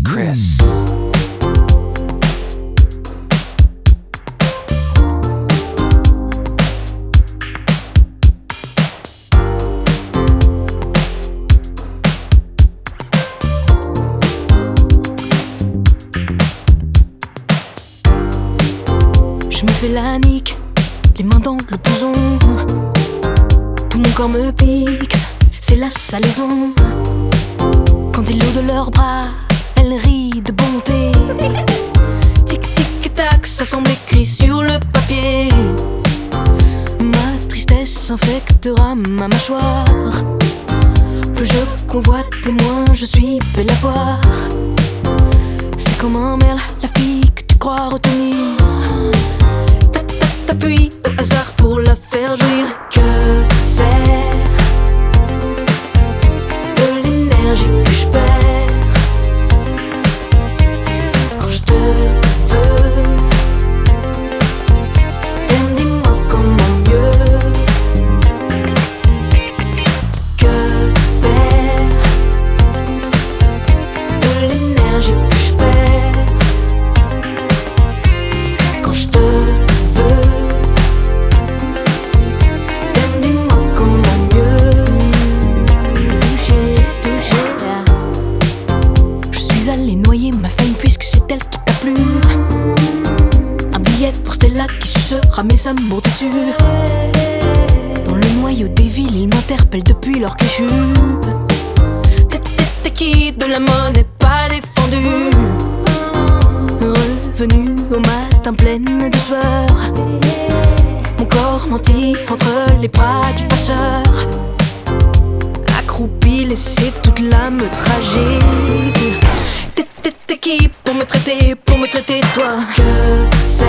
Chris. Je me fais la nique, les mains dans le blouson. Tout mon corps me pique, c'est la salaison. Quand ils l'eau de leurs bras, elle rit de bonté. Tic tic tac, ça semble écrit sur le papier. Ma tristesse infectera ma mâchoire. Plus je convoite et moins je suis belle à voir. C'est comme un merle, la fille que tu crois retenir. T'appuies au hasard pour la faire jouir. Que faire de l'énergie que je perds quand je te veux? Dis-moi comment mieux. Que faire de l'énergie que je perds quand je te veux? Ma femme puisque c'est elle qui t'a plu. Un billet pour Stella qui sucera mes amours déçus. Dans le noyau des villes, ils m'interpellent depuis leur que t'es qui de la monnaie pas défendue. Revenu au matin pleine de sueur, mon corps menti entre les bras du passeur. Accroupi, laissé toute l'âme tragique. T'es qui pour me traiter toi? Que